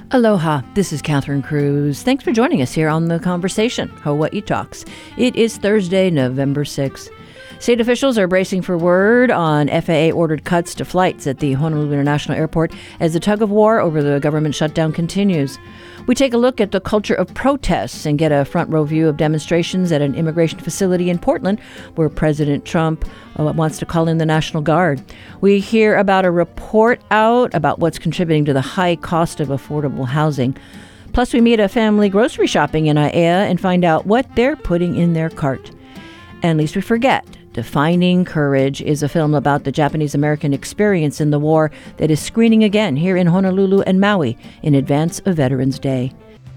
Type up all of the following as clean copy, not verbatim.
Aloha, this is Catherine Cruz. Thanks for joining us here on The Conversation, Hawaii Talks. It is Thursday, November 6th. State officials are bracing for word on FAA-ordered cuts to flights at the Honolulu International Airport as the tug-of-war over the government shutdown continues. We take a look at the culture of protests and get a front-row view of demonstrations at an immigration facility in Portland where President Trump wants to call in the National Guard. We hear about a report out about what's contributing to the high cost of affordable housing. Plus, we meet a family grocery shopping in Aiea and find out what they're putting in their cart. And lest we forget, Defining Courage is a film about the Japanese-American experience in the war that is screening again here in Honolulu and Maui in advance of Veterans Day.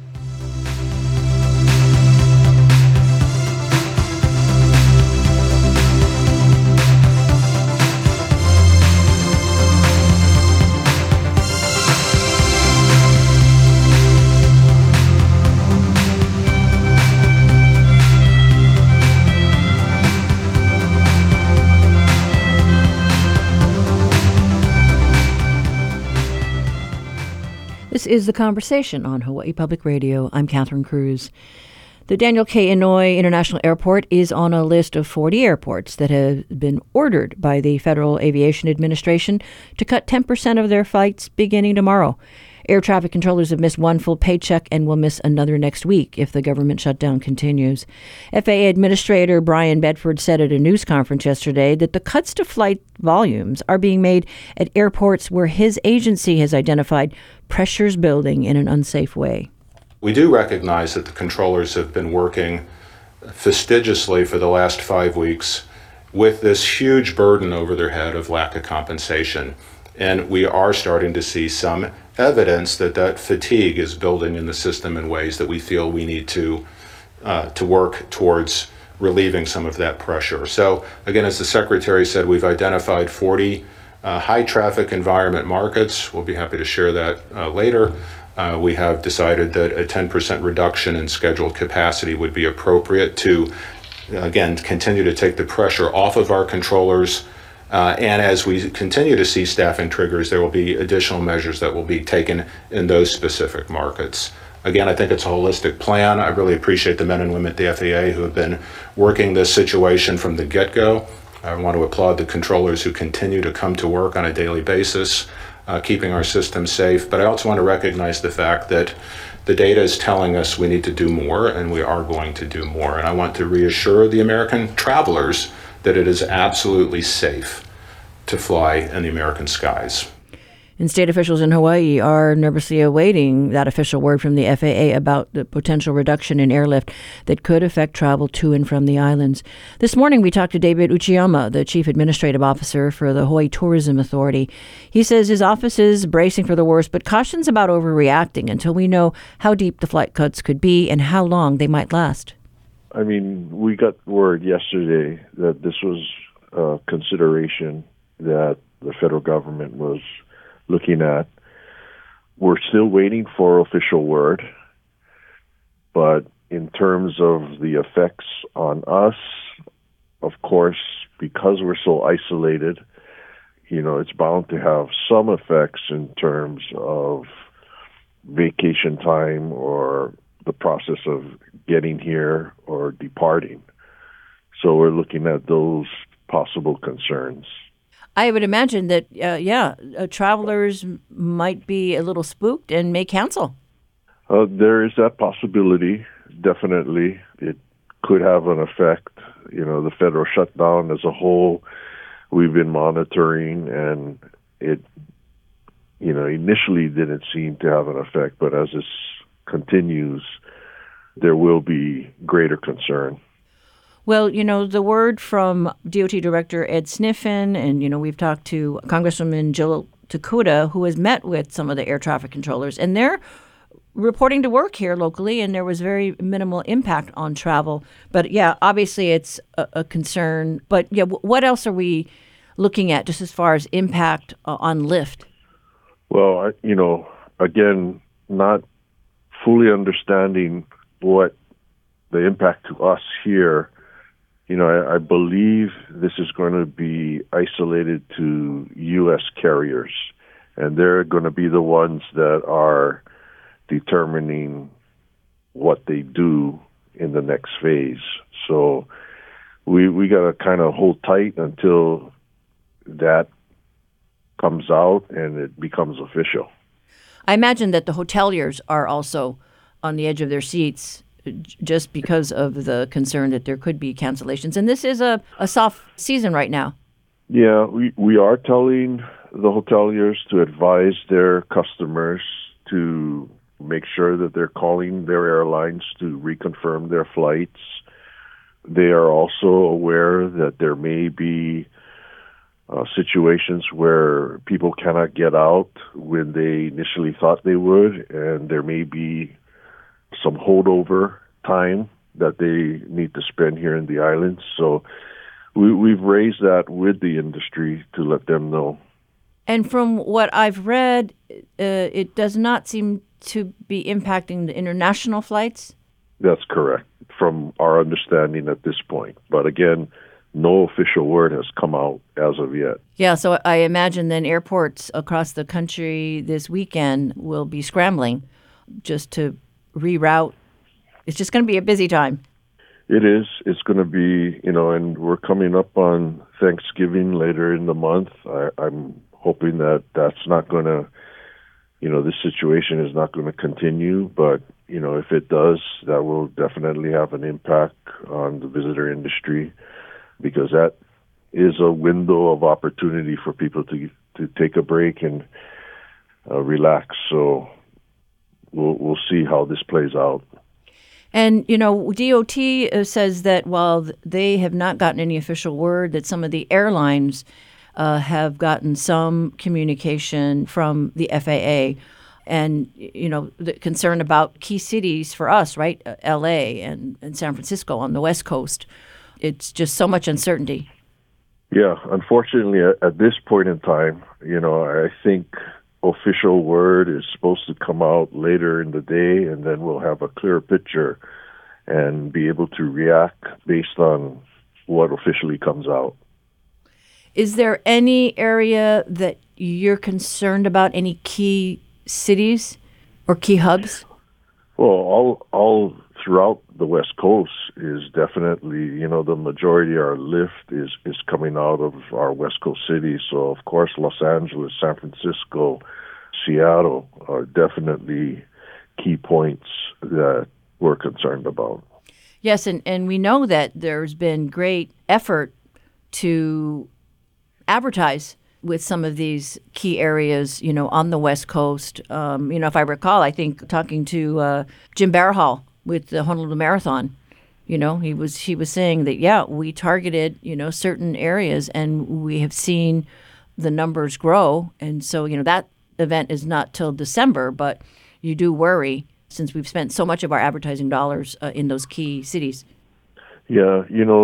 This is The Conversation on Hawaii Public Radio. I'm Catherine Cruz. The Daniel K. Inouye International Airport is on a list of 40 airports that have been ordered by the Federal Aviation Administration to cut 10% of their flights beginning tomorrow. Air traffic controllers have missed one full paycheck and will miss another next week if the government shutdown continues. FAA Administrator Brian Bedford said at a news conference yesterday that the cuts to flight volumes are being made at airports where his agency has identified pressures building in an unsafe way. We do recognize that the controllers have been working fastidiously for the last 5 weeks with this huge burden over their head of lack of compensation. And we are starting to see some evidence that fatigue is building in the system in ways that we feel we need to work towards relieving some of that pressure. So again, as the Secretary said, we've identified 40 high traffic environment markets. We'll be happy to share that later. We have decided that a 10% reduction in scheduled capacity would be appropriate to, again, continue to take the pressure off of our controllers. And as we continue to see staffing triggers, there will be additional measures that will be taken in those specific markets. Again, I think it's a holistic plan. I really appreciate the men and women at the FAA who have been working this situation from the get-go. I want to applaud the controllers who continue to come to work on a daily basis, keeping our system safe. But I also want to recognize the fact that the data is telling us we need to do more, and we are going to do more. And I want to reassure the American travelers that it is absolutely safe to fly in the American skies. And state officials in Hawaii are nervously awaiting that official word from the FAA about the potential reduction in airlift that could affect travel to and from the islands. This morning, we talked to David Uchiyama, the Chief Administrative Officer for the Hawaii Tourism Authority. He says his office is bracing for the worst, but cautions about overreacting until we know how deep the flight cuts could be and how long they might last. I mean, we got word yesterday that this was a consideration that the federal government was looking at. We're still waiting for official word, but in terms of the effects on us, of course, because we're so isolated, it's bound to have some effects in terms of vacation time or the process of getting here or departing. So we're looking at those possible concerns. I would imagine that, travelers might be a little spooked and may cancel. There is that possibility, definitely. It could have an effect. The federal shutdown as a whole, we've been monitoring, and it, initially didn't seem to have an effect, but as this continues, there will be greater concern. Well, the word from DOT Director Ed Sniffen, and, we've talked to Congresswoman Jill Takuda, who has met with some of the air traffic controllers, and they're reporting to work here locally, and there was very minimal impact on travel. But, obviously it's a concern. But, what else are we looking at just as far as impact on lift? Well, again, not fully understanding what the impact to us here. I believe this is going to be isolated to U.S. carriers, and they're going to be the ones that are determining what they do in the next phase. So we got to kind of hold tight until that comes out and it becomes official. I imagine that the hoteliers are also on the edge of their seats just because of the concern that there could be cancellations. And this is a soft season right now. Yeah, we are telling the hoteliers to advise their customers to make sure that they're calling their airlines to reconfirm their flights. They are also aware that there may be situations where people cannot get out when they initially thought they would, and there may be some holdover time that they need to spend here in the islands. So we've raised that with the industry to let them know. And from what I've read, it does not seem to be impacting the international flights? That's correct, from our understanding at this point. But again, no official word has come out as of yet. Yeah, so I imagine then airports across the country this weekend will be scrambling just to reroute. It's just going to be a busy time. It is. It's going to be, and we're coming up on Thanksgiving later in the month. I'm hoping that that's not going to, this situation is not going to continue. But, if it does, that will definitely have an impact on the visitor industry, because that is a window of opportunity for people to take a break and relax. So we'll see how this plays out. And, DOT says that while they have not gotten any official word, that some of the airlines have gotten some communication from the FAA. And, the concern about key cities for us, right? L.A. and San Francisco on the West Coast. It's just so much uncertainty. Yeah, unfortunately, at this point in time, I think official word is supposed to come out later in the day, and then we'll have a clearer picture and be able to react based on what officially comes out. Is there any area that you're concerned about, any key cities or key hubs? Well, all throughout the West Coast is definitely, the majority of our lift is coming out of our West Coast cities. So, of course, Los Angeles, San Francisco, Seattle are definitely key points that we're concerned about. Yes, and we know that there's been great effort to advertise with some of these key areas, on the West Coast. If I recall, I think talking to Jim Barahal with the Honolulu Marathon, he was saying that, we targeted, certain areas, and we have seen the numbers grow. And so, that event is not till December, but you do worry since we've spent so much of our advertising dollars in those key cities. Yeah,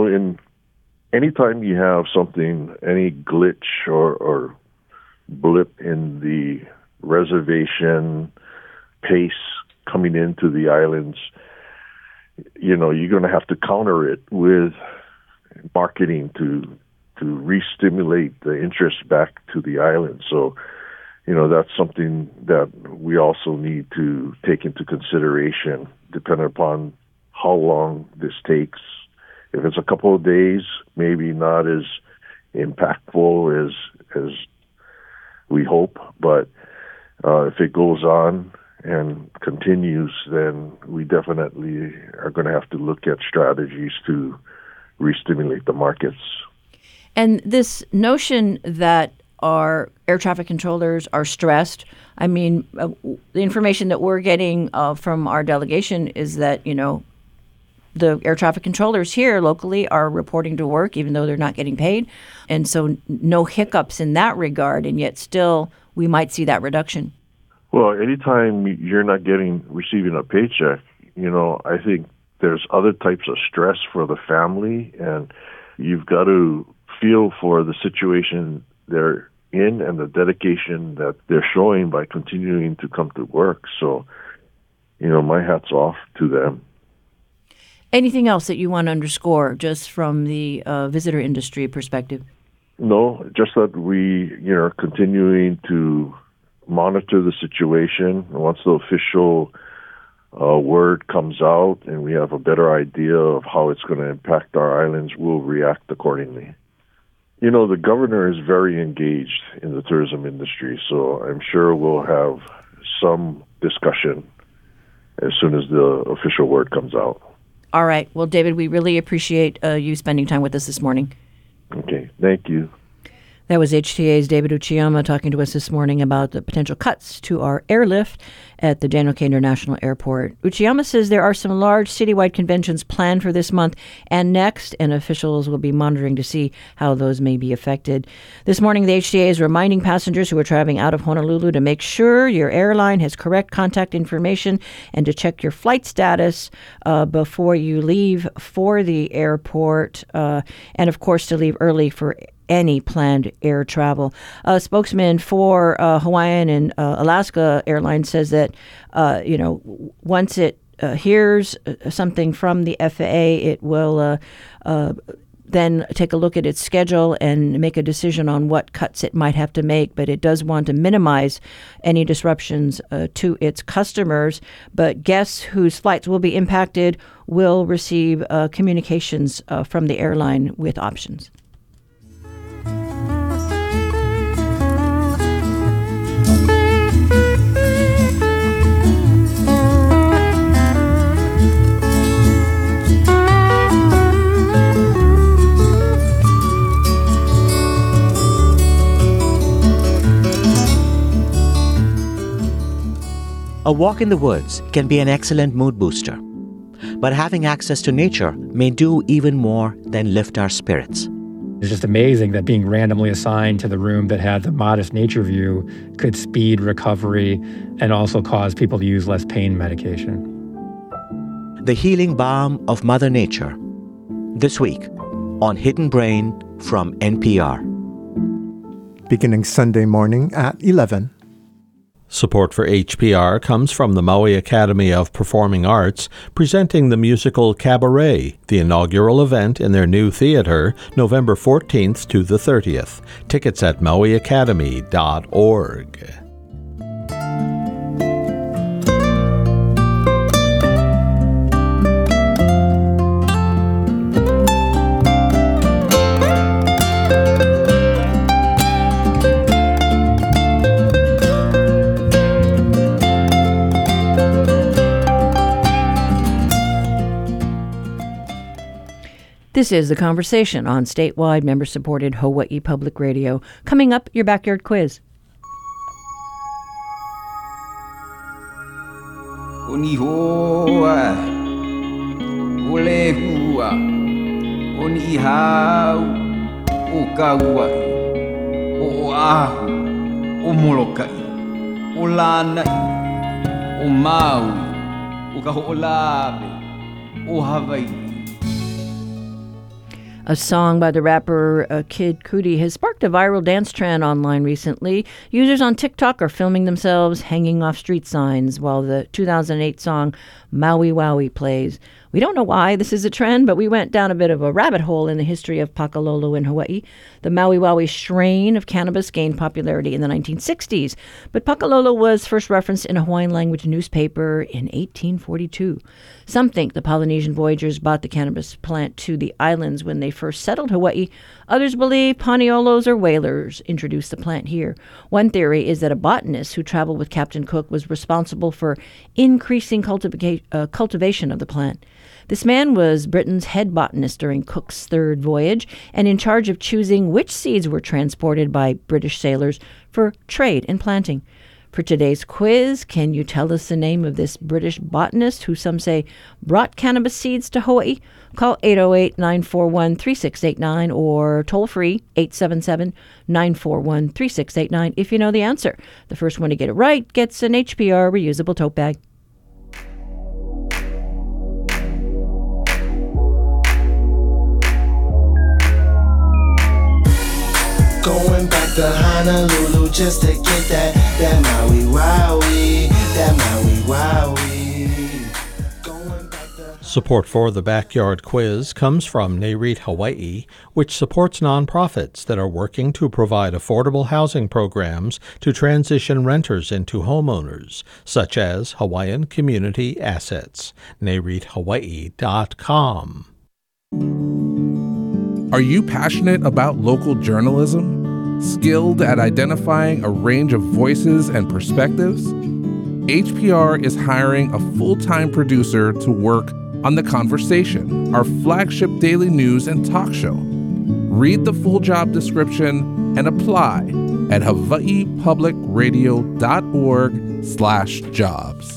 anytime you have something, any glitch or blip in the reservation pace coming into the islands, you're going to have to counter it with marketing to re-stimulate the interest back to the island. So, that's something that we also need to take into consideration, depending upon how long this takes. If it's a couple of days, maybe not as impactful as we hope, but if it goes on and continues, then we definitely are going to have to look at strategies to re-stimulate the markets. And this notion that our air traffic controllers are stressed, I mean, the information that we're getting from our delegation is that, the air traffic controllers here locally are reporting to work even though they're not getting paid. And so no hiccups in that regard, and yet still we might see that reduction. Well, anytime you're not receiving a paycheck, I think there's other types of stress for the family, and you've got to feel for the situation they're in and the dedication that they're showing by continuing to come to work. So, my hat's off to them. Anything else that you want to underscore just from the visitor industry perspective? No, just that we are continuing to monitor the situation. Once the official word comes out and we have a better idea of how it's going to impact our islands, we'll react accordingly. You know, the governor is very engaged in the tourism industry, so I'm sure we'll have some discussion as soon as the official word comes out. All right. Well, David, we really appreciate you spending time with us this morning. Okay. Thank you. That was HTA's David Uchiyama talking to us this morning about the potential cuts to our airlift at the Daniel K. International Airport. Uchiyama says there are some large citywide conventions planned for this month and next, and officials will be monitoring to see how those may be affected. This morning, the HTA is reminding passengers who are traveling out of Honolulu to make sure your airline has correct contact information and to check your flight status before you leave for the airport, and, of course, to leave early for any planned air travel. A spokesman for Hawaiian and Alaska Airlines says that, once it hears something from the FAA, it will then take a look at its schedule and make a decision on what cuts it might have to make. But it does want to minimize any disruptions to its customers. But guests whose flights will be impacted will receive communications from the airline with options. A walk in the woods can be an excellent mood booster, but having access to nature may do even more than lift our spirits. It's just amazing that being randomly assigned to the room that had the modest nature view could speed recovery and also cause people to use less pain medication. The healing balm of Mother Nature. This week on Hidden Brain from NPR. Beginning Sunday morning at 11. Support for HPR comes from the Maui Academy of Performing Arts, presenting the musical Cabaret, the inaugural event in their new theater, November 14th to the 30th. Tickets at mauiacademy.org. This is The Conversation on statewide member-supported Hawaii Public Radio. Coming up, your backyard quiz. Oni hoa, ole hua, oni hau, o kauai, o ahu, o molokai, o lanai, o maui, o kaho'olawe, o Hawaii. A song by the rapper Kid Cudi has sparked a viral dance trend online recently. Users on TikTok are filming themselves hanging off street signs while the 2008 song Maui Wowie plays. We don't know why this is a trend, but we went down a bit of a rabbit hole in the history of pakalolo in Hawaii. The Maui Wowie strain of cannabis gained popularity in the 1960s, but pakalolo was first referenced in a Hawaiian language newspaper in 1842. Some think the Polynesian voyagers brought the cannabis plant to the islands when they first settled Hawaii. Others believe Paniolos or whalers introduced the plant here. One theory is that a botanist who traveled with Captain Cook was responsible for increasing cultivation of the plant. This man was Britain's head botanist during Cook's third voyage and in charge of choosing which seeds were transported by British sailors for trade and planting. For today's quiz, can you tell us the name of this British botanist who some say brought cannabis seeds to Hawaii? Call 808-941-3689 or toll free 877-941-3689 if you know the answer. The first one to get it right gets an HPR reusable tote bag. Going back to Honolulu just to get that Maui Wowie, that Maui Wowie. Support for the Backyard Quiz comes from NAREIT Hawaii, which supports nonprofits that are working to provide affordable housing programs to transition renters into homeowners, such as Hawaiian Community Assets. NAREITHawaii.com. Are you passionate about local journalism? Skilled at identifying a range of voices and perspectives? HPR is hiring a full-time producer to work on The Conversation, our flagship daily news and talk show. Read the full job description and apply at hawaiipublicradio.org/jobs.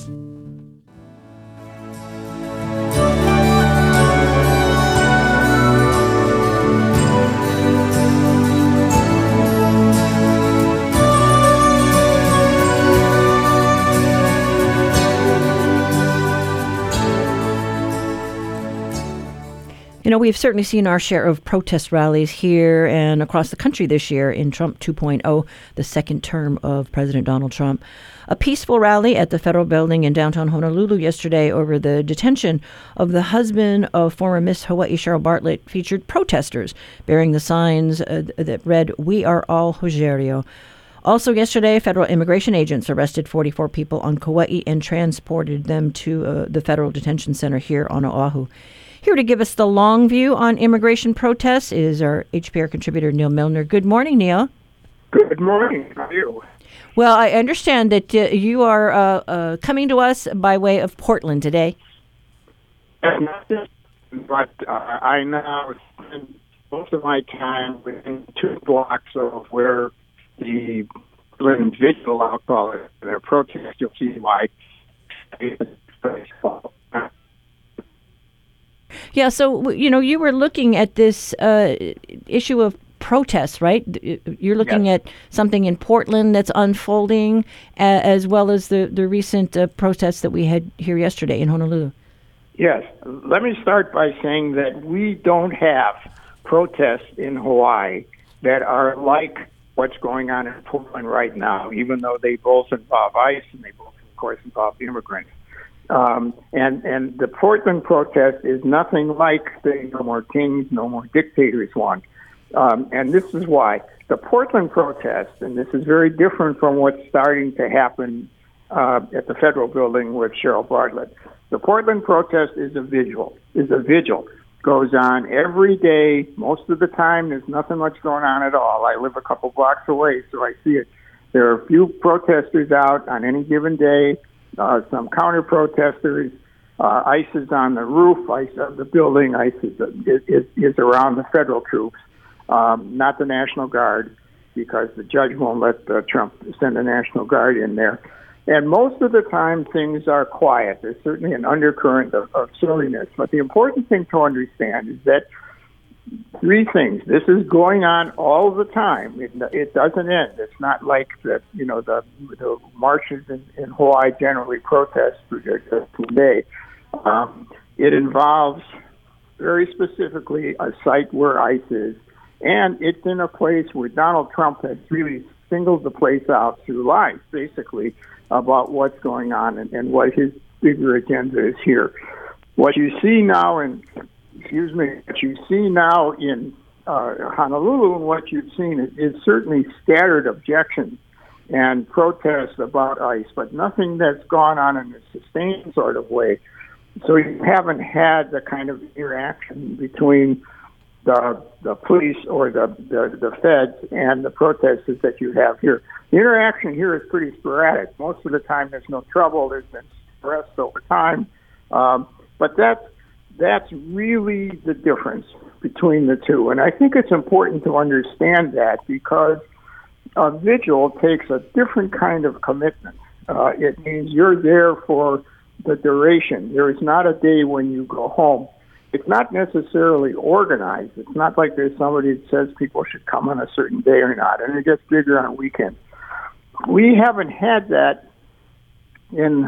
You know, we've certainly seen our share of protest rallies here and across the country this year in Trump 2.0, the second term of President Donald Trump. A peaceful rally at the federal building in downtown Honolulu yesterday over the detention of the husband of former Miss Hawaii Cheryl Bartlett featured protesters bearing the signs that read, "We are all Rogerio." Also yesterday, federal immigration agents arrested 44 people on Kauai and transported them to the federal detention center here on Oahu. Here to give us the long view on immigration protests is our HPR contributor, Neil Milner. Good morning, Neil. Good morning. How are you? Well, I understand that you are coming to us by way of Portland today. Not just, but I now spend most of my time within 2 blocks of where the Portland Vigil, I'll call it, their protest. You'll see why. Yeah, so, you know, you were looking at this issue of protests, right? You're looking Yes. at something in Portland that's unfolding, as well as the recent protests that we had here yesterday in Honolulu. Yes. Let me start by saying that we don't have protests in Hawaii that are like what's going on in Portland right now, even though they both involve ICE and they both, of course, involve immigrants. And the Portland protest is nothing like the No More Kings, No More Dictators one. And this is why. The Portland protest, and this is very different from what's starting to happen at the federal building with Cheryl Bartlett. The Portland protest is a vigil. Goes on every day. Most of the time, there's nothing much going on at all. I live a couple blocks away, so I see it. There are a few protesters out on any given day. Some counter-protesters. ICE is on the roof. ICE of the building. ICE is around the federal troops, not the National Guard, because the judge won't let Trump send the National Guard in there. And most of the time, things are quiet. There's certainly an undercurrent of silliness. But the important thing to understand is that 3 things. This is going on all the time. It doesn't end. It's not like the marches in Hawaii generally protest today. It involves very specifically a site where ICE is, and it's in a place where Donald Trump has really singled the place out through lies, basically, about what's going on and what his bigger agenda is here. What you see now in Honolulu and what you've seen is certainly scattered objections and protests about ICE, but nothing that's gone on in a sustained sort of way. So you haven't had the kind of interaction between the police or the feds and the protesters that you have here. The interaction here is pretty sporadic. Most of the time there's no trouble. There's been stress over time. But that's really the difference between the two. And I think it's important to understand that because a vigil takes a different kind of commitment. It means you're there for the duration. There is not a day when you go home. It's not necessarily organized. It's not like there's somebody that says people should come on a certain day or not, and it gets bigger on weekends. We haven't had that in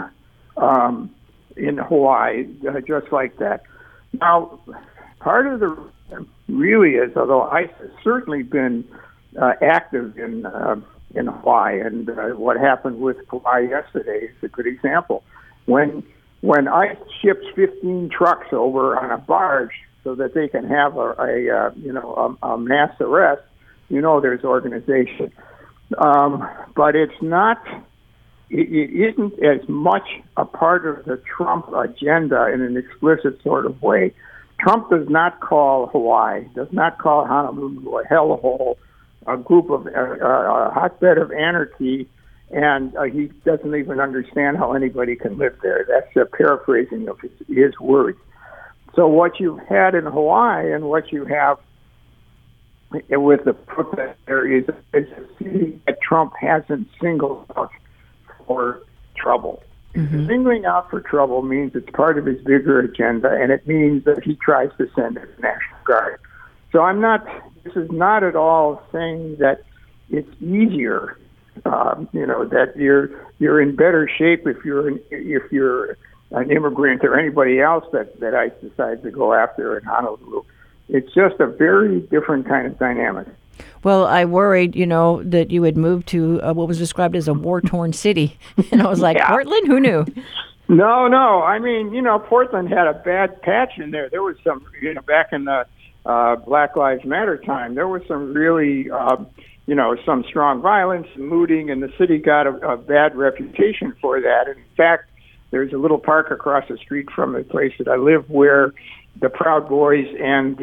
Hawaii, just like that. Now, part of the reason really is, although ICE has certainly been active in Hawaii, and what happened with Hawaii yesterday is a good example. When when ICE ships 15 trucks over on a barge so that they can have a mass arrest, there's organization. But it's not. It isn't as much a part of the Trump agenda in an explicit sort of way. Trump does not call Hawaii, does not call Honolulu a hellhole, a group of a hotbed of anarchy, and he doesn't even understand how anybody can live there. That's a paraphrasing of his words. So what you've had in Hawaii and what you have with the protest there is a city that Trump hasn't singled out for trouble. Mm-hmm. Singling out for trouble means it's part of his bigger agenda, and it means that he tries to send in the National Guard. So this is not at all saying that it's easier, that you're in better shape if you're an immigrant or anybody else that ICE decides to go after in Honolulu. It's just a very different kind of dynamic. Well, I worried, that you had moved to what was described as a war-torn city. And I was like, yeah. Portland? Who knew? No. I mean, Portland had a bad patch in there. There was some, back in the Black Lives Matter time, there was some really, some strong violence and looting, and the city got a bad reputation for that. And in fact, there's a little park across the street from the place that I live where the Proud Boys and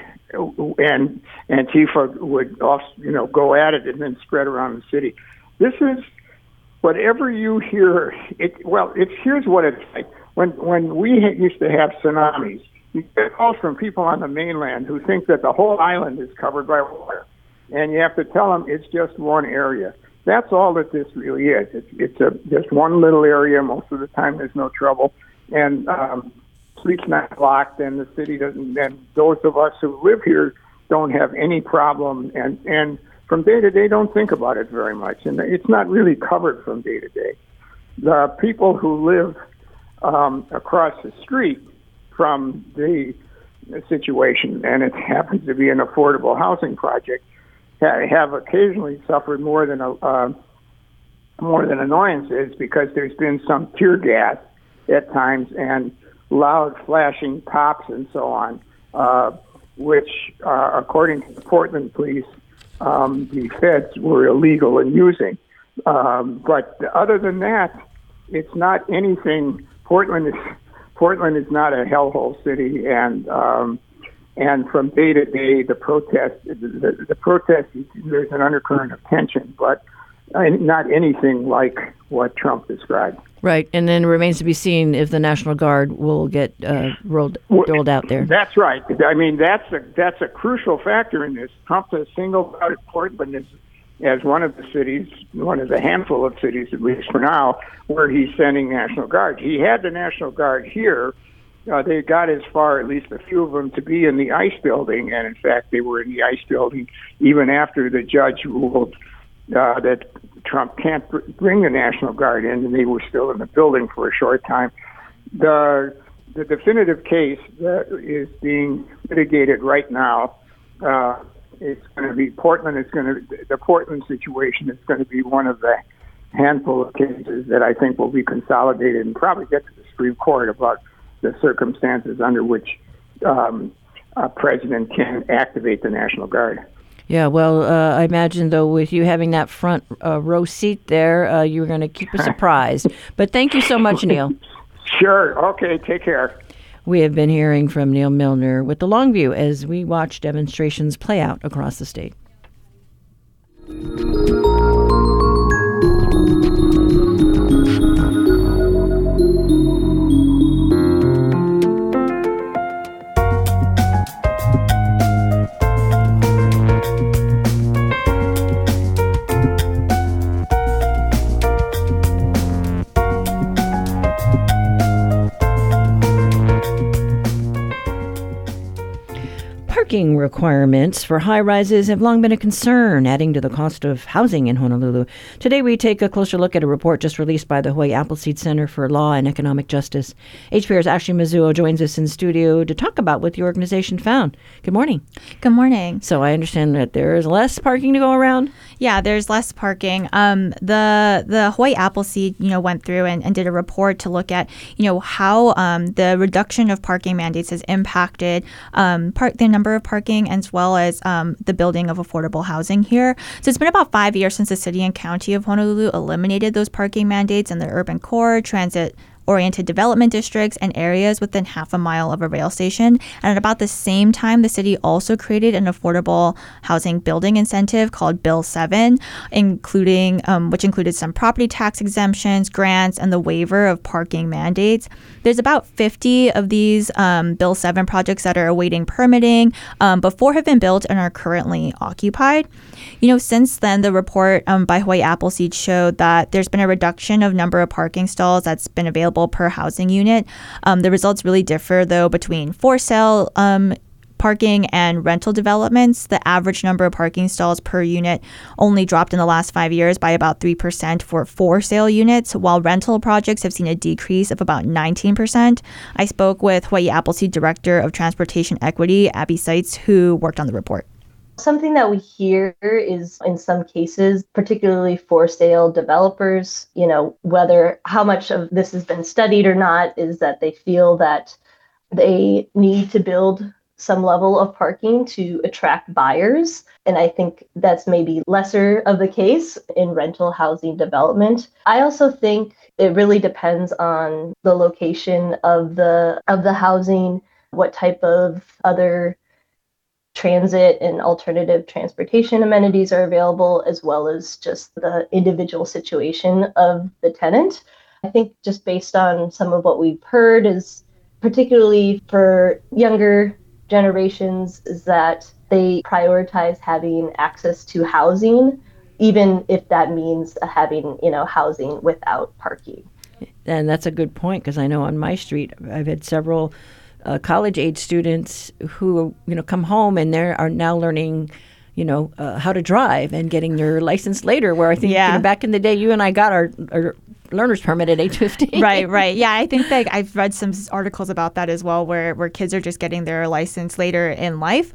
Antifa would go at it and then spread around the city. This is whatever you hear. Here's what it's like. When we used to have tsunamis, you get calls from people on the mainland who think that the whole island is covered by water, and you have to tell them it's just one area. That's all that this really is. It's just one little area. Most of the time, there's no trouble, and streets not blocked, and the city doesn't. And those of us who live here don't have any problem, and from day to day don't think about it very much, and it's not really covered from day to day. The people who live across the street from the situation, and it happens to be an affordable housing project, have occasionally suffered more than annoyances because there's been some tear gas at times and loud flashing pops and so on, which, according to the Portland police, the feds were illegal in using. But other than that, it's not anything. Portland is not a hellhole city, and from day to day, the protest, there's an undercurrent of tension, but not anything like what Trump described. Right, and then it remains to be seen if the National Guard will get rolled out there. That's right. I mean, that's a crucial factor in this. Trump has singled out Portland as one of the handful of cities, at least for now, where he's sending National Guard. He had the National Guard here. They got as far, at least a few of them, to be in the ICE building, and in fact, they were in the ICE building even after the judge ruled that Trump can't bring the National Guard in, and they were still in the building for a short time. The definitive case that is being litigated right now, it's going to be Portland. The Portland situation is going to be one of the handful of cases that I think will be consolidated and probably get to the Supreme Court about the circumstances under which a president can activate the National Guard. Yeah, well, I imagine, though, with you having that front row seat there, you're going to keep us surprised. But thank you so much, Neil. Sure. Okay, take care. We have been hearing from Neil Milner with the Longview as we watch demonstrations play out across the state. Parking requirements for high-rises have long been a concern, adding to the cost of housing in Honolulu. Today, we take a closer look at a report just released by the Hawaii Appleseed Center for Law and Economic Justice. HPR's Ashley Mizuo joins us in studio to talk about what the organization found. Good morning. Good morning. So I understand that there is less parking to go around? Yeah, there's less parking. The Hawaii Appleseed, went through and did a report to look at, how the reduction of parking mandates has impacted the number of parking as well as the building of affordable housing here. So it's been about 5 years since the city and county of Honolulu eliminated those parking mandates in the urban core, transit-oriented development districts, and areas within half a mile of a rail station. And at about the same time, the city also created an affordable housing building incentive called Bill 7, which included some property tax exemptions, grants, and the waiver of parking mandates. There's about 50 of these Bill 7 projects that are awaiting permitting, but 4 have been built and are currently occupied. Since then, the report by Hawaii Appleseed showed that there's been a reduction of number of parking stalls that's been available per housing unit. The results really differ, though, between for-sale parking and rental developments. The average number of parking stalls per unit only dropped in the last 5 years by about 3% for sale units, while rental projects have seen a decrease of about 19%. I spoke with Hawaii Appleseed Director of Transportation Equity, Abby Seitz, who worked on the report. Something that we hear is, in some cases, particularly for sale developers, whether how much of this has been studied or not, is that they feel that they need to build some level of parking to attract buyers. And I think that's maybe lesser of the case in rental housing development. I also think it really depends on the location of the housing, what type of other transit and alternative transportation amenities are available, as well as just the individual situation of the tenant. I think just based on some of what we've heard is, particularly for younger generations, is that they prioritize having access to housing, even if that means having, housing without parking. And that's a good point, because I know on my street, I've had several college-age students who, come home and they are now learning, how to drive and getting their license later, where I think back in the day, you and I got our learner's permit at age 15. Right. Yeah, I think that I've read some articles about that as well, where kids are just getting their license later in life.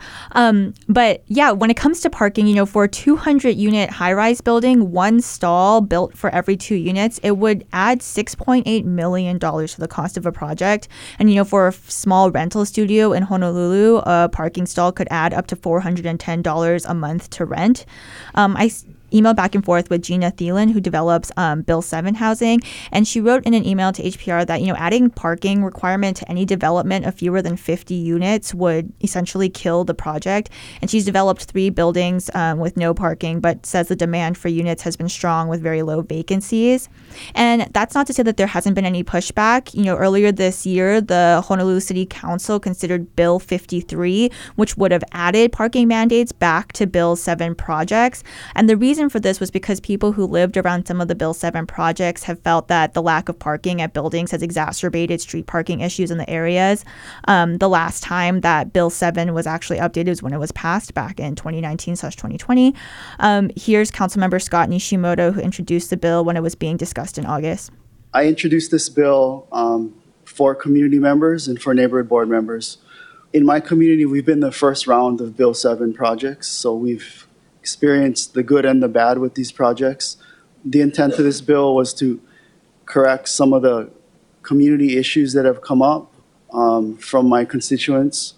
But yeah, when it comes to parking, for a 200-unit high-rise building, one stall built for every 2 units, it would add $6.8 million to the cost of a project. And, for a small rental studio in Honolulu, a parking stall could add up to $410 a month to rent. I emailed back and forth with Gina Thielen, who develops Bill 7 housing, and she wrote in an email to HPR that, adding parking requirement to any development of fewer than 50 units would essentially kill the project. And she's developed 3 buildings with no parking, but says the demand for units has been strong with very low vacancies. And that's not to say that there hasn't been any pushback. Earlier this year, the Honolulu City Council considered Bill 53, which would have added parking mandates back to Bill 7 projects. And the reason for this was because people who lived around some of the Bill 7 projects have felt that the lack of parking at buildings has exacerbated street parking issues in the areas. The last time that Bill 7 was actually updated was when it was passed back in 2019/2020. Here's Councilmember Scott Nishimoto, who introduced the bill when it was being discussed in August. I introduced this bill for community members and for neighborhood board members. In my community, we've been the first round of Bill 7 projects, so we've experienced the good and the bad with these projects. The intent of this bill was to correct some of the community issues that have come up from my constituents.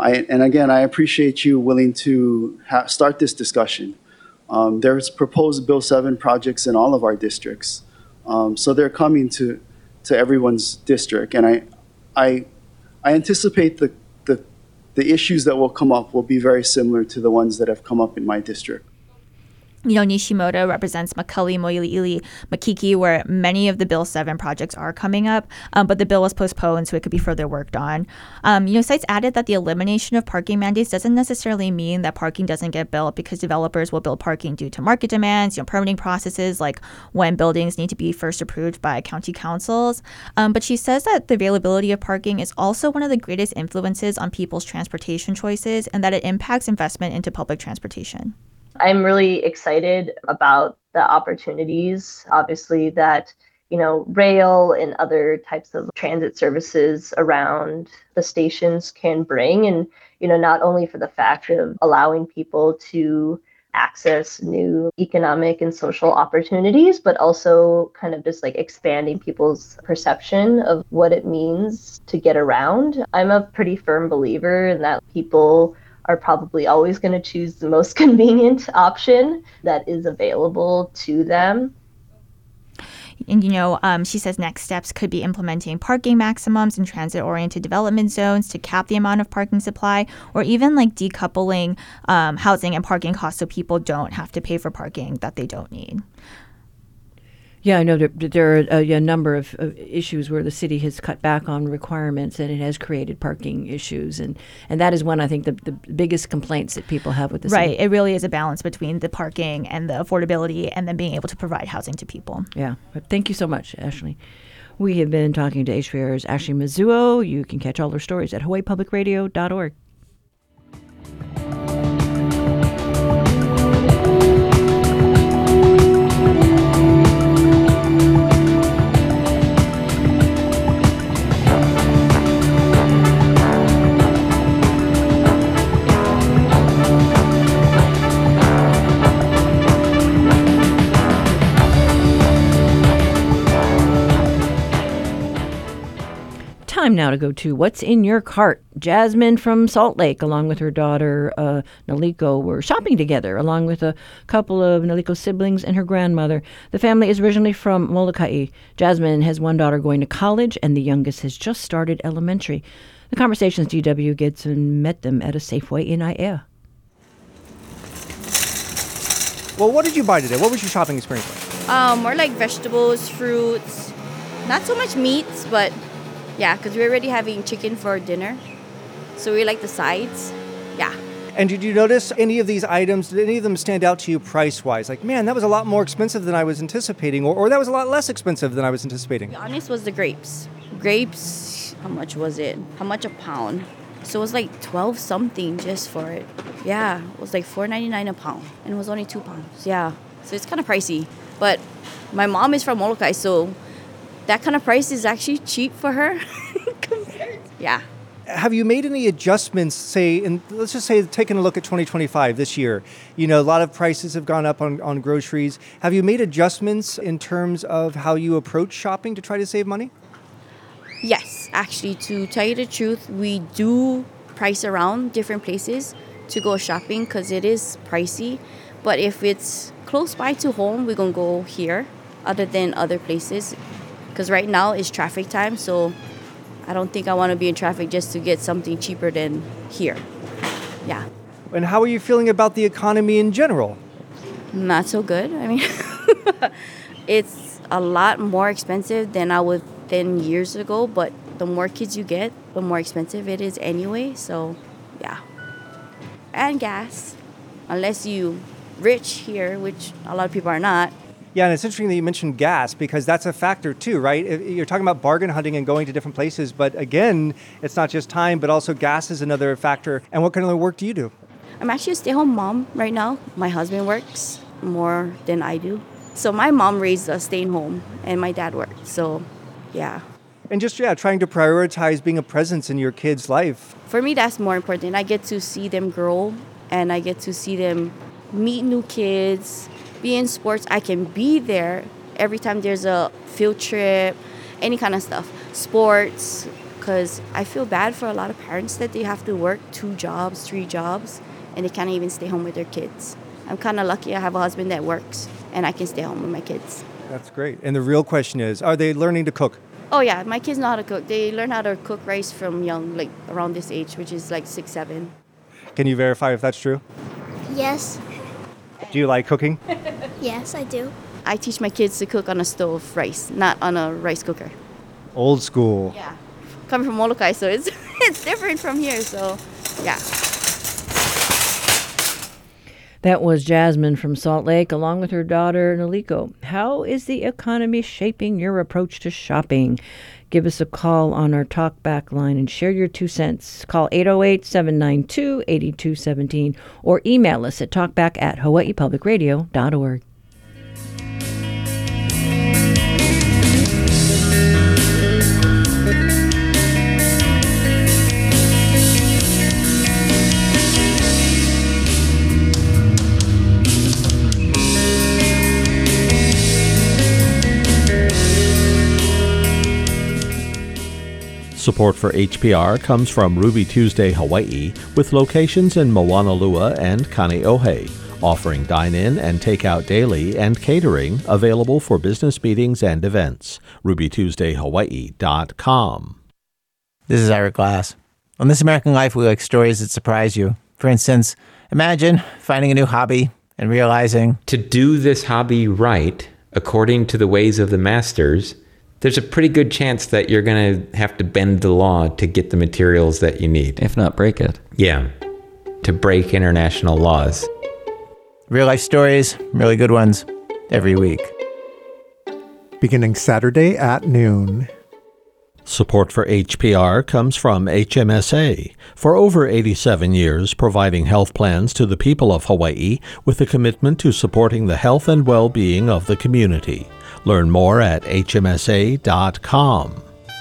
I appreciate you willing to start this discussion. There's proposed Bill 7 projects in all of our districts. So they're coming to everyone's district. And I anticipate the issues that will come up will be very similar to the ones that have come up in my district. Nishimoto represents Macaulay, Moiliili, Makiki, where many of the Bill 7 projects are coming up, but the bill was postponed so it could be further worked on. Sites added that the elimination of parking mandates doesn't necessarily mean that parking doesn't get built, because developers will build parking due to market demands, permitting processes, like when buildings need to be first approved by county councils. But she says that the availability of parking is also one of the greatest influences on people's transportation choices, and that it impacts investment into public transportation. I'm really excited about the opportunities, obviously, that, rail and other types of transit services around the stations can bring. And, not only for the fact of allowing people to access new economic and social opportunities, but also kind of just like expanding people's perception of what it means to get around. I'm a pretty firm believer in that people are probably always going to choose the most convenient option that is available to them. And, she says next steps could be implementing parking maximums in transit-oriented development zones to cap the amount of parking supply, or even like decoupling housing and parking costs so people don't have to pay for parking that they don't need. Yeah, I know there are a number of issues where the city has cut back on requirements, and it has created parking issues. And that is one, I think, the biggest complaints that people have with the city. Right. It really is a balance between the parking and the affordability and then being able to provide housing to people. Yeah. But thank you so much, Ashley. We have been talking to HPR's Ashley Mizuo. You can catch all her stories at hawaiipublicradio.org. Time now to go to What's in Your Cart. Jasmine from Salt Lake, along with her daughter, Naliko, were shopping together, along with a couple of Naliko's siblings and her grandmother. The family is originally from Molokai. Jasmine has one daughter going to college, and the youngest has just started elementary. The Conversations DW Gibson met them at a Safeway in Aiea. Well, what did you buy today? What was your shopping experience like? More like vegetables, fruits, not so much meats, but yeah, because we're already having chicken for dinner. So we like the sides. Yeah. And did you notice any of these items, did any of them stand out to you price-wise? Like, man, that was a lot more expensive than I was anticipating, or that was a lot less expensive than I was anticipating. To be honest, was the grapes. Grapes, how much was it? How much a pound? So it was like 12 something just for it. Yeah, it was like $4.99 a pound. And it was only 2 pounds. Yeah. So it's kind of pricey. But my mom is from Molokai, so that kind of price is actually cheap for her. Yeah. Have you made any adjustments, say, and let's just say taking a look at 2025 this year, a lot of prices have gone up on groceries. Have you made adjustments in terms of how you approach shopping to try to save money? Yes, actually, to tell you the truth, we do price around different places to go shopping because it is pricey. But if it's close by to home, we're going to go here other than other places. Because right now it's traffic time, so I don't think I want to be in traffic just to get something cheaper than here. Yeah. And how are you feeling about the economy in general? Not so good. I mean, it's a lot more expensive than years ago, but the more kids you get, the more expensive it is anyway. So, yeah. And gas, unless you rich here, which a lot of people are not. Yeah, and it's interesting that you mentioned gas because that's a factor too, right? You're talking about bargain hunting and going to different places, but again, it's not just time, but also gas is another factor. And what kind of work do you do? I'm actually a stay-at-home mom right now. My husband works more than I do. So my mom raised us staying home, and my dad worked. So, yeah. And just, trying to prioritize being a presence in your kid's life. For me, that's more important. I get to see them grow, and I get to see them meet new kids, be in sports. I can be there every time there's a field trip, any kind of stuff. Sports, because I feel bad for a lot of parents that they have to work 2 jobs, 3 jobs, and they can't even stay home with their kids. I'm kind of lucky I have a husband that works, and I can stay home with my kids. That's great. And the real question is, are they learning to cook? Oh, yeah. My kids know how to cook. They learn how to cook rice from young, like around this age, which is like 6, 7. Can you verify if that's true? Yes. Do you like cooking? Yes, I do. I teach my kids to cook on a stove rice, not on a rice cooker. Old school. Yeah. Coming from Molokai, so it's it's different from here, so yeah. That was Jasmine from Salt Lake, along with her daughter, Naliko. How is the economy shaping your approach to shopping? Give us a call on our talkback line and share your 2 cents. Call 808-792-8217 or email us at talkback@hawaiipublicradio.org. Support for HPR comes from Ruby Tuesday Hawaii, with locations in Moanalua and Kaneohe, offering dine-in and take-out daily and catering available for business meetings and events. RubyTuesdayHawaii.com. This is Ira Glass. On This American Life, we like stories that surprise you. For instance, imagine finding a new hobby and realizing to do this hobby right, according to the ways of the masters, there's a pretty good chance that you're going to have to bend the law to get the materials that you need. If not break it. Yeah, to break international laws. Real life stories, really good ones, every week. Beginning Saturday at noon. Support for HPR comes from HMSA, for over 87 years providing health plans to the people of Hawaii with a commitment to supporting the health and well-being of the community. Learn more at hmsa.com.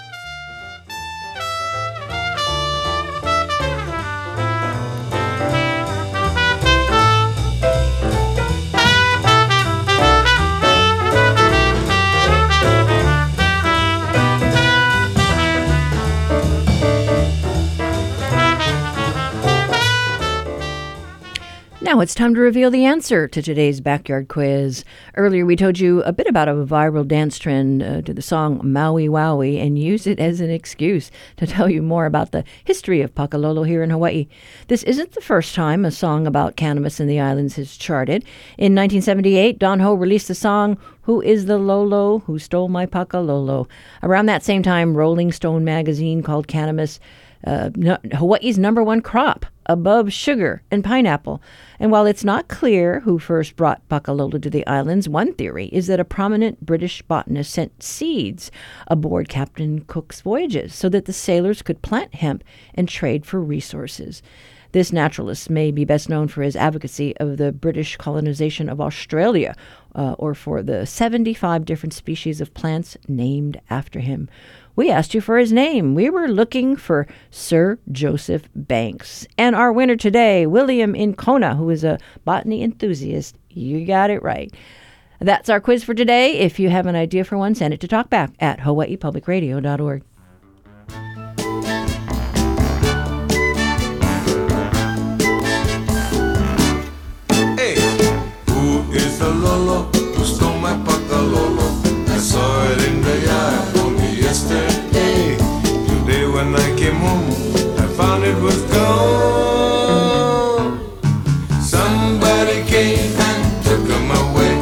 Now it's time to reveal the answer to today's backyard quiz. Earlier we told you a bit about a viral dance trend to the song Maui Wowie and used it as an excuse to tell you more about the history of Pakalolo here in Hawaii. This isn't the first time a song about cannabis in the islands has charted. In 1978, Don Ho released the song Who is the Lolo Who Stole My Pakalolo? Around that same time, Rolling Stone magazine called cannabis Hawaii's #1 crop, above sugar and pineapple. And while it's not clear who first brought Pakalolo to the islands, one theory is that a prominent British botanist sent seeds aboard Captain Cook's voyages so that the sailors could plant hemp and trade for resources. This naturalist may be best known for his advocacy of the British colonization of Australia, or for the 75 different species of plants named after him. We asked you for his name. We were looking for Sir Joseph Banks. And our winner today, William Incona, who is a botany enthusiast. You got it right. That's our quiz for today. If you have an idea for one, send it to talkback@hawaiipublicradio.org. Hey, who is the Lolo who stole my Pakalolo? I saw it in the yard yesterday. Today when I came home, I found it was gone. Somebody came and took him away.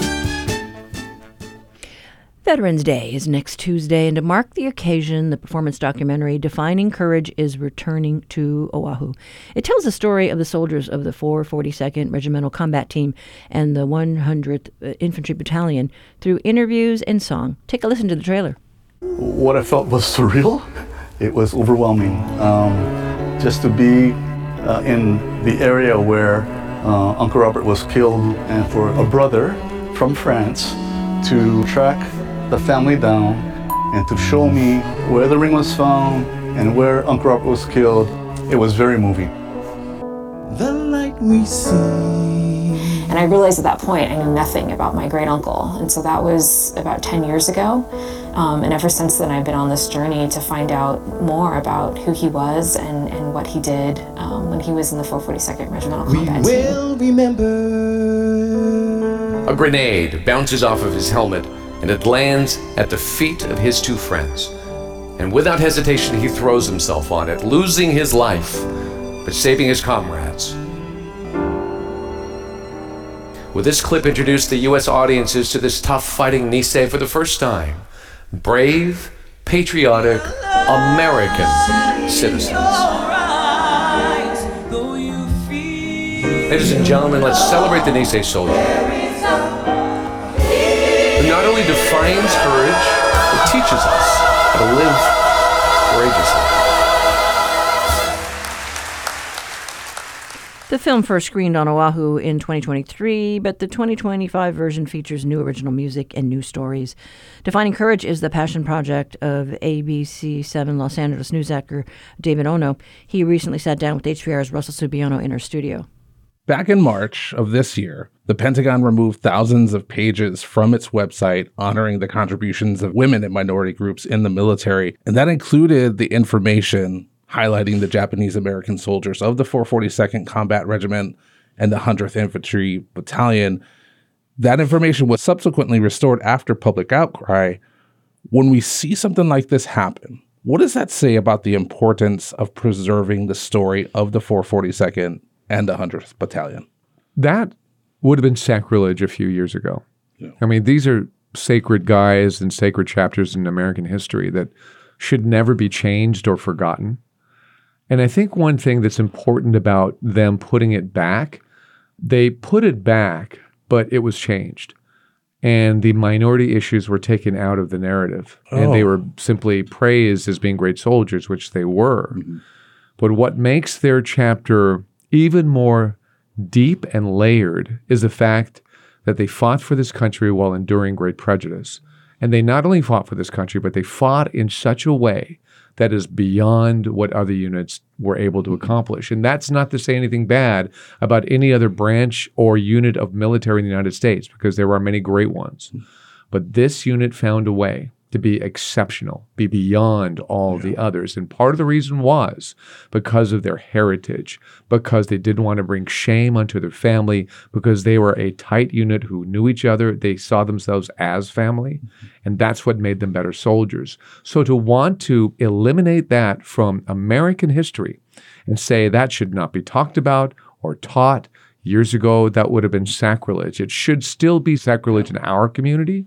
Veterans Day is next Tuesday, and to mark the occasion, the performance documentary Defining Courage is returning to Oahu. It tells the story of the soldiers of the 442nd Regimental Combat Team and the 100th Infantry Battalion through interviews and song. Take a listen to the trailer. What I felt was surreal. It was overwhelming. Just to be in the area where Uncle Robert was killed, and for a brother from France to track the family down and to show me where the ring was found and where Uncle Robert was killed, it was very moving. The light we see. And I realized at that point I knew nothing about my great uncle, and so that was about 10 years ago. And ever since then, I've been on this journey to find out more about who he was and what he did when he was in the 442nd Regimental Combat Team. We will remember. A grenade bounces off of his helmet, and it lands at the feet of his two friends. And without hesitation, he throws himself on it, losing his life, but saving his comrades. Will this clip introduce the U.S. audiences to this tough-fighting Nisei for the first time? Brave, patriotic, American citizens. Ladies and gentlemen, let's celebrate the Nisei soldier, who not only defines courage, but teaches us how to live courageously. The film first screened on Oahu in 2023, but the 2025 version features new original music and new stories. Defining Courage is the passion project of ABC7 Los Angeles news anchor David Ono. He recently sat down with HPR's Russell Subiono in her studio. Back in March of this year, the Pentagon removed thousands of pages from its website honoring the contributions of women and minority groups in the military, and that included the information highlighting the Japanese American soldiers of the 442nd Combat Regiment and the 100th Infantry Battalion. That information was subsequently restored after public outcry. When we see something like this happen, what does that say about the importance of preserving the story of the 442nd and the 100th Battalion? That would have been sacrilege a few years ago. Yeah. I mean, these are sacred guys and sacred chapters in American history that should never be changed or forgotten. And I think one thing that's important about them putting it back, they put it back, but it was changed. And the minority issues were taken out of the narrative. And they were simply praised as being great soldiers, which they were. Mm-hmm. But what makes their chapter even more deep and layered is the fact that they fought for this country while enduring great prejudice. And they not only fought for this country, but they fought in such a way that is beyond what other units were able to accomplish. And that's not to say anything bad about any other branch or unit of military in the United States, because there are many great ones. But this unit found a way to be exceptional, be beyond all the others. And part of the reason was because of their heritage, because they didn't want to bring shame onto their family, because they were a tight unit who knew each other. They saw themselves as family, and that's what made them better soldiers. So to want to eliminate that from American history and say that should not be talked about or taught years ago, that would have been sacrilege. It should still be sacrilege in our community.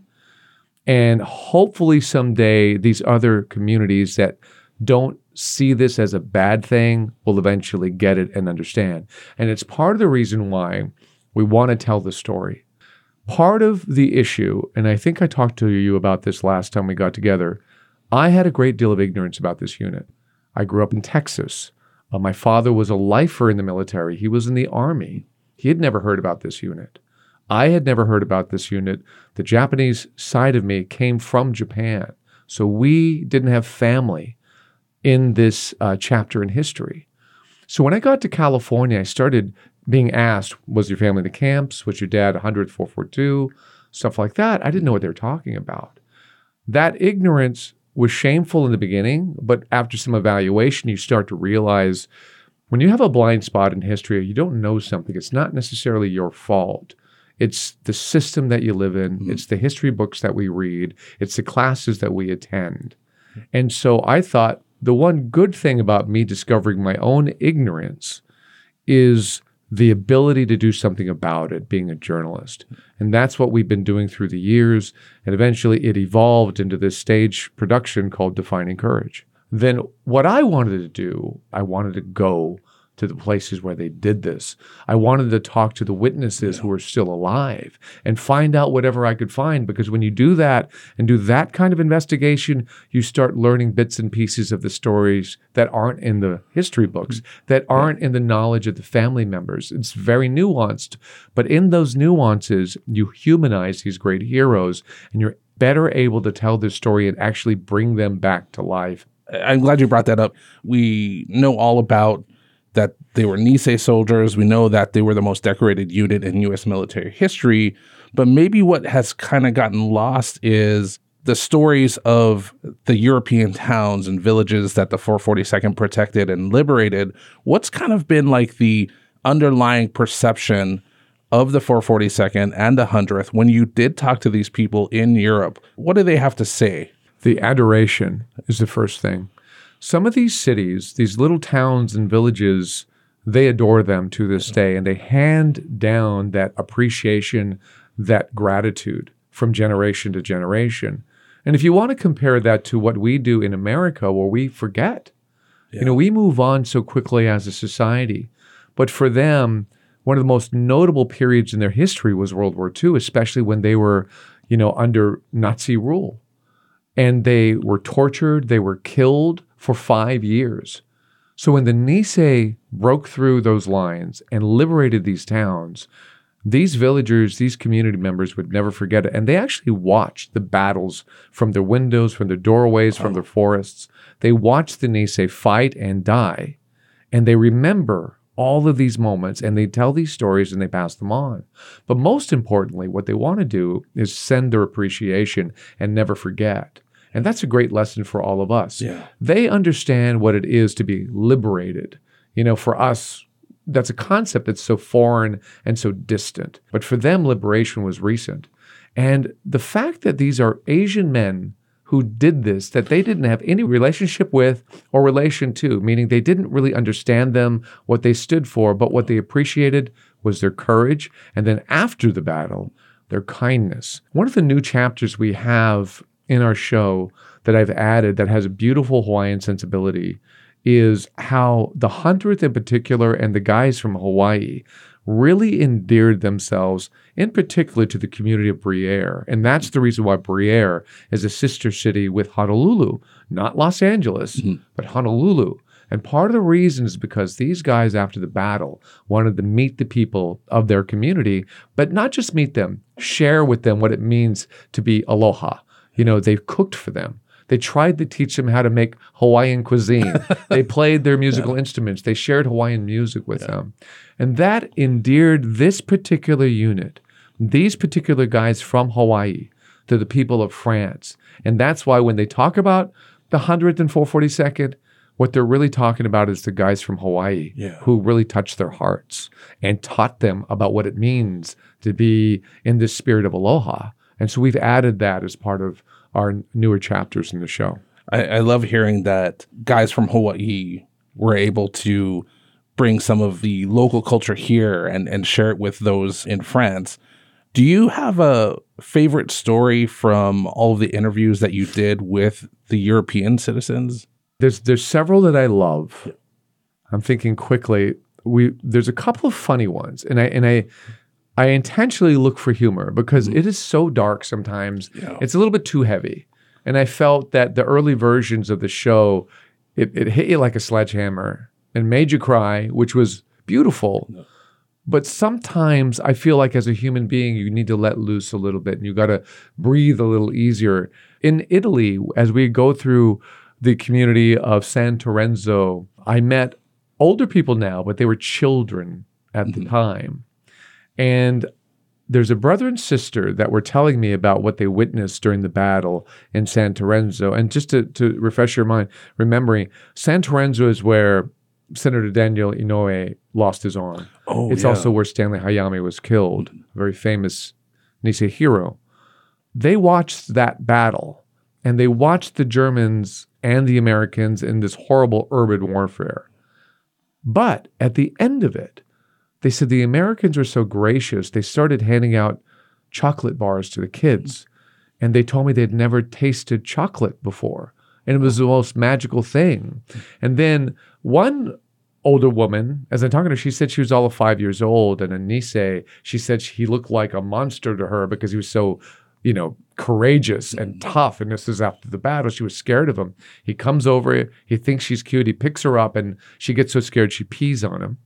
And hopefully someday these other communities that don't see this as a bad thing will eventually get it and understand. And it's part of the reason why we want to tell the story. Part of the issue, and I think I talked to you about this last time we got together, I had a great deal of ignorance about this unit. I grew up in Texas. My father was a lifer in the military. He was in the Army. He had never heard about this unit. I had never heard about this unit. The Japanese side of me came from Japan. So we didn't have family in this chapter in history. So when I got to California, I started being asked, was your family in the camps? Was your dad 100, 442? Stuff like that. I didn't know what they were talking about. That ignorance was shameful in the beginning, but after some evaluation, you start to realize when you have a blind spot in history, or you don't know something, it's not necessarily your fault. It's the system that you live in. It's the history books that we read. It's the classes that we attend. And so I thought the one good thing about me discovering my own ignorance is the ability to do something about it, being a journalist. And that's what we've been doing through the years. And eventually it evolved into this stage production called Defining Courage. Then what I wanted to do, I wanted to go to the places where they did this. I wanted to talk to the witnesses who are still alive and find out whatever I could find, because when you do that and do that kind of investigation, you start learning bits and pieces of the stories that aren't in the history books, that aren't in the knowledge of the family members. It's very nuanced, but in those nuances, you humanize these great heroes and you're better able to tell their story and actually bring them back to life. I'm glad you brought that up. We know all about that they were Nisei soldiers. We know that they were the most decorated unit in U.S. military history. But maybe what has kind of gotten lost is the stories of the European towns and villages that the 442nd protected and liberated. What's kind of been like the underlying perception of the 442nd and the 100th when you did talk to these people in Europe? What do they have to say? The adoration is the first thing. Some of these cities, these little towns and villages they adore them to this day, and they hand down that appreciation, that gratitude from generation to generation. And if you want to compare that to what we do in America, where we forget, we move on so quickly as a society. But for them, one of the most notable periods in their history was World War II, especially when they were, under Nazi rule. And they were tortured, they were killed for 5 years. So when the Nisei broke through those lines and liberated these towns, these villagers, these community members would never forget it. And they actually watched the battles from their windows, from their doorways, from their forests. They watched the Nisei fight and die. And they remember all of these moments, and they tell these stories and they pass them on. But most importantly, what they want to do is send their appreciation and never forget. And that's a great lesson for all of us. Yeah. They understand what it is to be liberated. For us, that's a concept that's so foreign and so distant. But for them, liberation was recent. And the fact that these are Asian men who did this, that they didn't have any relationship with or relation to, meaning they didn't really understand them, what they stood for, but what they appreciated was their courage. And then after the battle, their kindness. One of the new chapters we have in our show that I've added that has a beautiful Hawaiian sensibility is how the 100th in particular and the guys from Hawaii really endeared themselves in particular to the community of Briere. And that's the reason why Briere is a sister city with Honolulu, not Los Angeles, but Honolulu. And part of the reason is because these guys after the battle wanted to meet the people of their community, but not just meet them, share with them what it means to be aloha. They cooked for them. They tried to teach them how to make Hawaiian cuisine. They played their musical instruments. They shared Hawaiian music with them. And that endeared this particular unit, these particular guys from Hawaii, to the people of France. And that's why when they talk about the 100th and 442nd, what they're really talking about is the guys from Hawaii who really touched their hearts and taught them about what it means to be in this spirit of aloha. And so we've added that as part of our newer chapters in the show. I love hearing that guys from Hawaii were able to bring some of the local culture here and share it with those in France. Do you have a favorite story from all of the interviews that you did with the European citizens? There's several that I love. I'm thinking quickly. There's a couple of funny ones, and I intentionally look for humor because it is so dark sometimes. It's a little bit too heavy. And I felt that the early versions of the show, it hit you like a sledgehammer and made you cry, which was beautiful. No. But sometimes I feel like as a human being, you need to let loose a little bit and you got to breathe a little easier. In Italy, as we go through the community of San Terenzo, I met older people now, but they were children at the time. And there's a brother and sister that were telling me about what they witnessed during the battle in San Terenzo. And just to refresh your mind, remembering, San Terenzo is where Senator Daniel Inouye lost his arm. It's also where Stanley Hayami was killed, a very famous Nisei hero. They watched that battle, and they watched the Germans and the Americans in this horrible urban warfare. But at the end of it, they said the Americans were so gracious, they started handing out chocolate bars to the kids. And they told me they'd never tasted chocolate before. And it was the most magical thing. And then one older woman, as I'm talking to her, she said she was all of 5 years old. And in Nisei, she said he looked like a monster to her because he was so, courageous and tough. And this is after the battle. She was scared of him. He comes over, he thinks she's cute. He picks her up and she gets so scared she pees on him.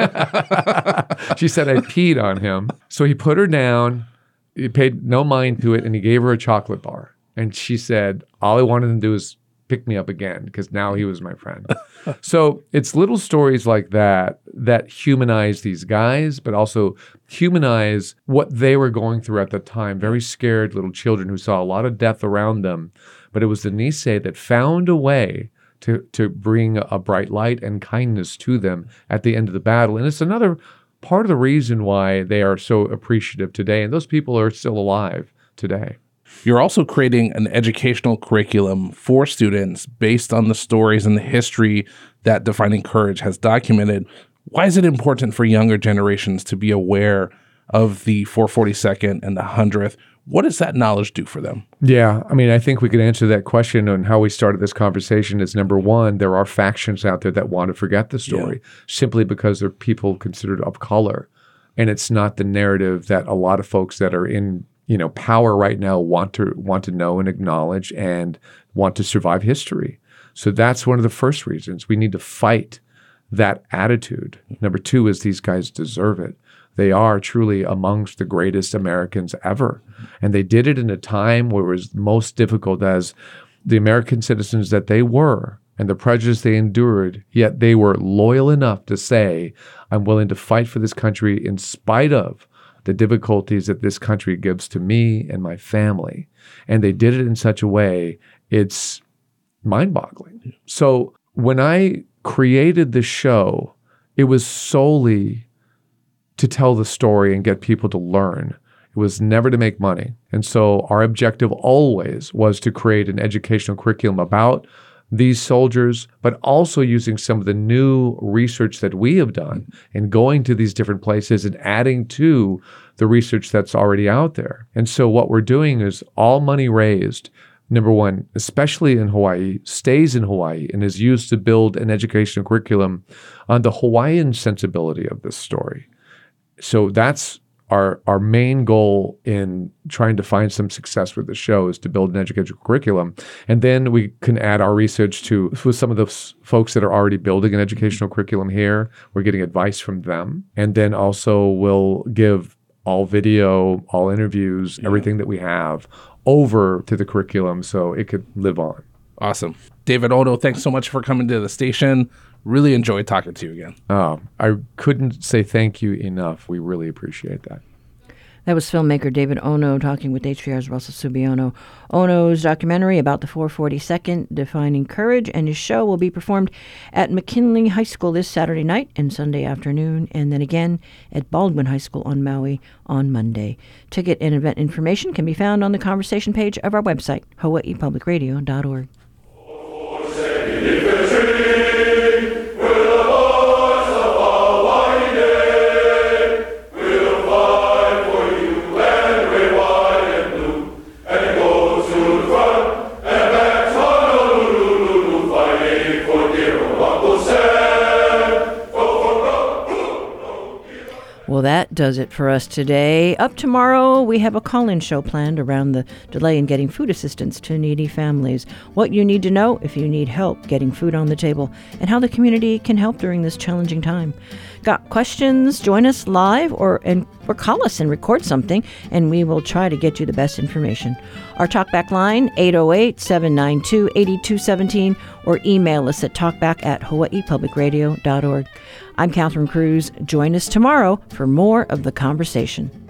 She said, I peed on him. So he put her down. He paid no mind to it, and he gave her a chocolate bar. And she said, all I wanted him to do is pick me up again, because now he was my friend. So it's little stories like that that humanize these guys, but also humanize what they were going through at the time. Very scared little children who saw a lot of death around them. But it was the Nisei that found a way to bring a bright light and kindness to them at the end of the battle. And it's another part of the reason why they are so appreciative today. And those people are still alive today. You're also creating an educational curriculum for students based on the stories and the history that Defining Courage has documented. Why is it important for younger generations to be aware of the 442nd and the 100th? What does that knowledge do for them? Yeah, I mean, I think we could answer that question on how we started this conversation is, number one, there are factions out there that want to forget the story simply because they're people considered of color. And it's not the narrative that a lot of folks that are in, power right now want to know and acknowledge and want to survive history. So that's one of the first reasons we need to fight that attitude. Number two is these guys deserve it. They are truly amongst the greatest Americans ever. And they did it in a time where it was most difficult as the American citizens that they were and the prejudice they endured, yet they were loyal enough to say, I'm willing to fight for this country in spite of the difficulties that this country gives to me and my family. And they did it in such a way, it's mind-boggling. So when I created the show, it was solely to tell the story and get people to learn. It was never to make money. And so our objective always was to create an educational curriculum about these soldiers, but also using some of the new research that we have done and going to these different places and adding to the research that's already out there. And so what we're doing is all money raised, number one, especially in Hawaii, stays in Hawaii and is used to build an educational curriculum on the Hawaiian sensibility of this story. So that's our main goal in trying to find some success with the show is to build an educational curriculum. And then we can add our research with some of those folks that are already building an educational curriculum here. We're getting advice from them. And then also we'll give all video, all interviews, everything that we have over to the curriculum so it could live on. Awesome. David Ono, thanks so much for coming to the station. Really enjoyed talking to you again. I couldn't say thank you enough. We really appreciate that. That was filmmaker David Ono talking with HPR's Russell Subiono. Ono's documentary about the 442nd, Defining Courage, and his show will be performed at McKinley High School this Saturday night and Sunday afternoon, and then again at Baldwin High School on Maui on Monday. Ticket and event information can be found on the conversation page of our website, hawaiipublicradio.org. Well, that does it for us today. Up tomorrow, we have a call-in show planned around the delay in getting food assistance to needy families, what you need to know if you need help getting food on the table, and how the community can help during this challenging time. Got questions? Join us live or call us and record something, and we will try to get you the best information. Our talkback line, 808-792-8217, or email us at talkback@hawaiipublicradio.org. I'm Catherine Cruz. Join us tomorrow for more of the conversation.